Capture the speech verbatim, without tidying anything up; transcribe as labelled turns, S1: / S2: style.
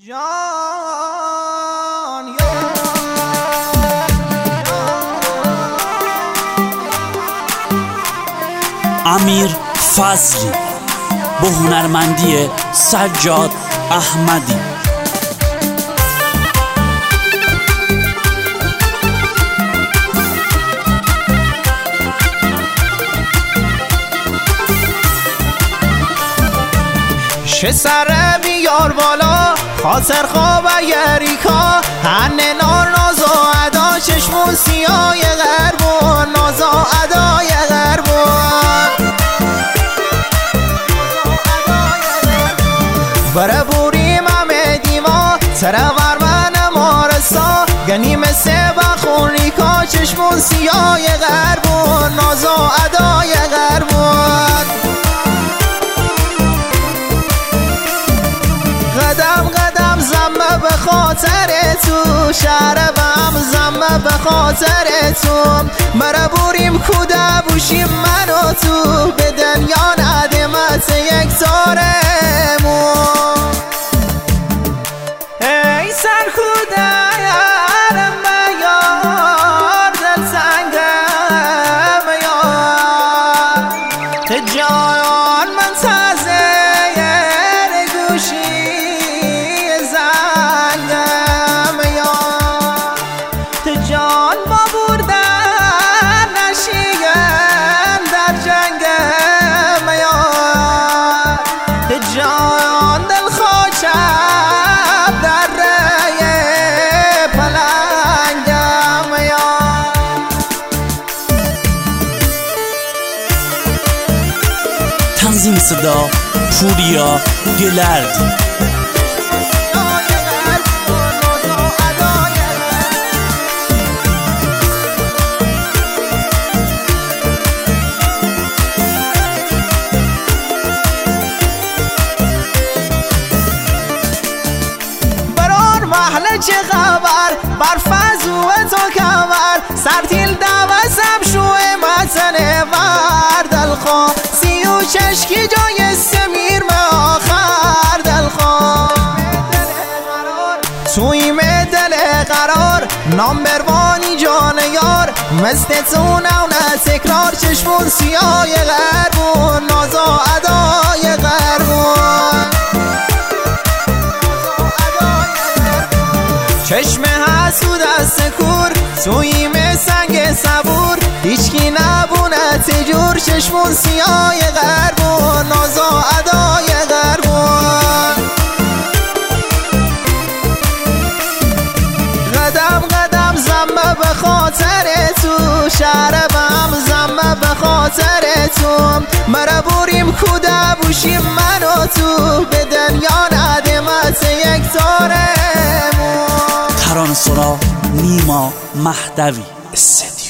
S1: جان
S2: امیر فضلی با هنرمندی سجاد احمدی.
S1: شه سر بیار بالا خاطر خواب یریکا هنه نار ناز و ادا چشمون سیای غربون ناز و ادای غربون بره بوریم همه دیما سر ورمن مارسا گنی مثل بخونیکا چشمون سیای غربون ناز و ادای غربون قدم قدم زمه به خاطر تو شربم زمه به خاطر تو مره بوریم کوده بوشیم من و تو به دنیا ندمت یک تارمون ای سر کوده یارم یار دل سنگم یار جان من تازه گوشی جان با بردن نشیگن در جنگم یار جان دل خوشم در ری پلنگم یار
S2: تنظیم صدا پوریا گلردی.
S1: چه خبر بر فضو تو کمر سرتیل دوزم شوه مزن ور دلخوا سی و چشکی جای سمیر به آخر دلخوا توی دل قرار نام بروانی جان یار مثل تو نونه تکرار چشمون سیای غربون ناز و ادای غربون چشم حسود از کور تویم سنگ صبور هیچکی نبونه تجور چشمون سیای غربون ناز و ادای غربون قدم قدم زمه به خاطر تو شربم زمه به خاطر تو مره بوریم کوده بوشیم من و تو به دنیا ندمت یک تارمون.
S2: ترانه‌سرا نیما مهدوی استدیو.